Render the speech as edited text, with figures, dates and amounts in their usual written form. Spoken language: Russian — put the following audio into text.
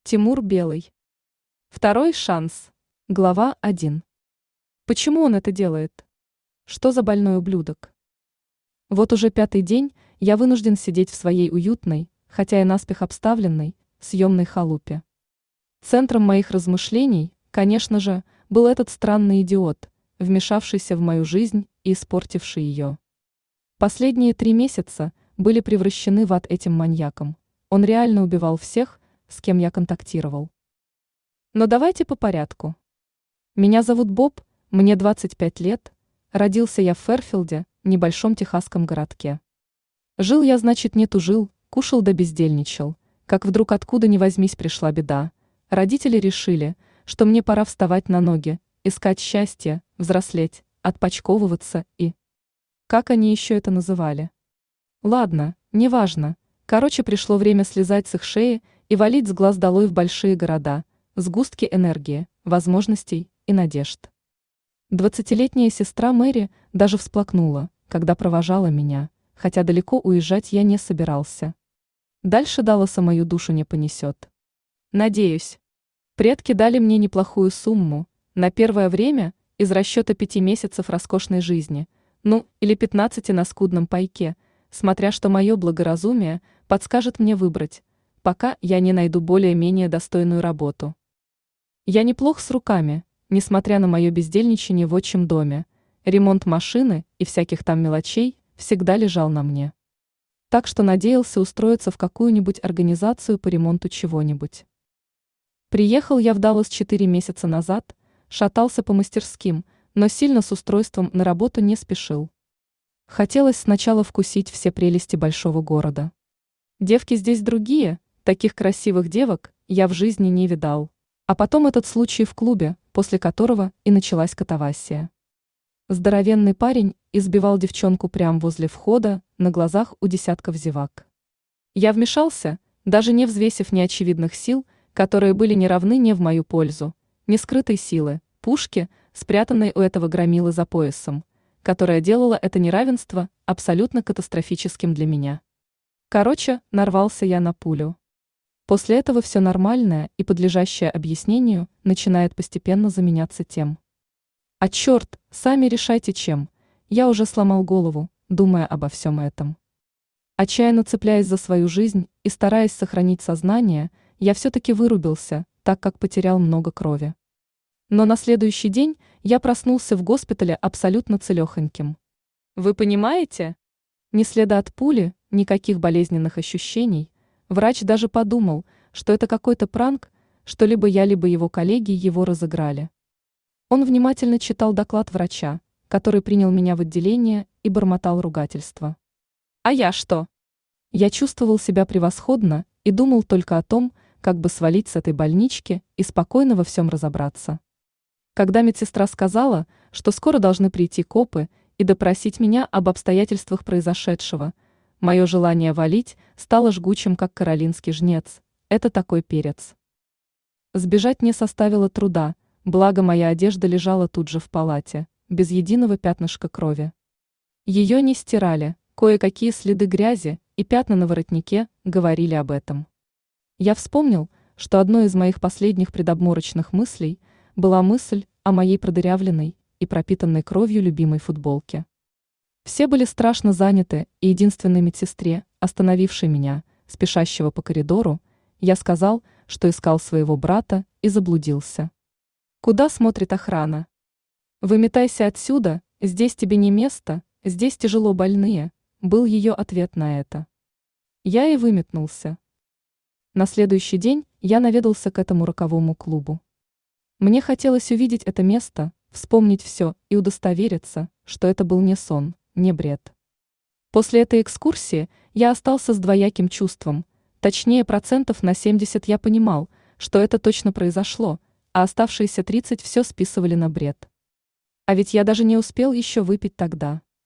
Тимур Белый. Второй шанс. Глава 1. Почему он это делает? Что за больной ублюдок? Вот уже 5-й день я вынужден сидеть в своей уютной, хотя и наспех обставленной, съемной халупе. Центром моих размышлений, конечно же, был этот странный идиот, вмешавшийся в мою жизнь и испортивший ее. Последние 3 месяца были превращены в ад этим маньяком. Он реально убивал всех, с кем я контактировал. Но давайте по порядку. Меня зовут Боб, мне 25 лет, родился я в Фэрфилде, небольшом техасском городке. Жил я, значит, не тужил, кушал да бездельничал, как вдруг откуда ни возьмись пришла беда. Родители решили, что мне пора вставать на ноги, искать счастье, взрослеть, отпочковываться и... Как они еще это называли? Ладно, неважно. Короче, пришло время слезать с их шеи и валить с глаз долой в большие города, сгустки энергии, возможностей и надежд. 20-летняя сестра Мэри даже всплакнула, когда провожала меня, хотя далеко уезжать я не собирался. Дальше Далласа мою душу не понесет. Надеюсь. Предки дали мне неплохую сумму, на первое время, из расчета 5 месяцев роскошной жизни, или 15 на скудном пайке, смотря что мое благоразумие подскажет мне выбрать, пока я не найду более-менее достойную работу. Я неплох с руками, несмотря на мое бездельничание в отчим доме, ремонт машины и всяких там мелочей всегда лежал на мне. Так что надеялся устроиться в какую-нибудь организацию по ремонту чего-нибудь. Приехал я в Даллас 4 месяца назад, шатался по мастерским, но сильно с устройством на работу не спешил. Хотелось сначала вкусить все прелести большого города. Девки здесь другие, таких красивых девок я в жизни не видал. А потом этот случай в клубе, после которого и началась катавасия. Здоровенный парень избивал девчонку прямо возле входа, на глазах у десятков зевак. Я вмешался, даже не взвесив неочевидных сил, которые были не равны не в мою пользу, ни скрытой силы, пушки, спрятанной у этого громилы за поясом, которая делала это неравенство абсолютно катастрофическим для меня. Короче, нарвался я на пулю. После этого все нормальное и подлежащее объяснению начинает постепенно заменяться тем. А черт, сами решайте чем. Я уже сломал голову, думая обо всем этом. Отчаянно цепляясь за свою жизнь и стараясь сохранить сознание, я все-таки вырубился, так как потерял много крови. Но на следующий день я проснулся в госпитале абсолютно целехоньким. Вы понимаете? Ни следа от пули, никаких болезненных ощущений. Врач даже подумал, что это какой-то пранк, что либо я, либо его коллеги его разыграли. Он внимательно читал доклад врача, который принял меня в отделение и бормотал ругательства. А я что? Я чувствовал себя превосходно и думал только о том, как бы свалить с этой больнички и спокойно во всем разобраться. Когда медсестра сказала, что скоро должны прийти копы и допросить меня об обстоятельствах произошедшего, мое желание валить стало жгучим, как каролинский жнец. Это такой перец. Сбежать не составило труда, благо моя одежда лежала тут же в палате, без единого пятнышка крови. Ее не стирали, кое-какие следы грязи и пятна на воротнике говорили об этом. Я вспомнил, что одной из моих последних предобморочных мыслей была мысль о моей продырявленной и пропитанной кровью любимой футболке. Все были страшно заняты, и единственной медсестре, остановившей меня, спешащего по коридору, я сказал, что искал своего брата и заблудился. Куда смотрит охрана? Выметайся отсюда, здесь тебе не место, здесь тяжело больные, был ее ответ на это. Я и выметнулся. На следующий день я наведался к этому роковому клубу. Мне хотелось увидеть это место, вспомнить все и удостовериться, что это был не сон, не бред. После этой экскурсии я остался с двояким чувством, точнее 70% я понимал, что это точно произошло, а оставшиеся 30% все списывали на бред. А ведь я даже не успел еще выпить тогда.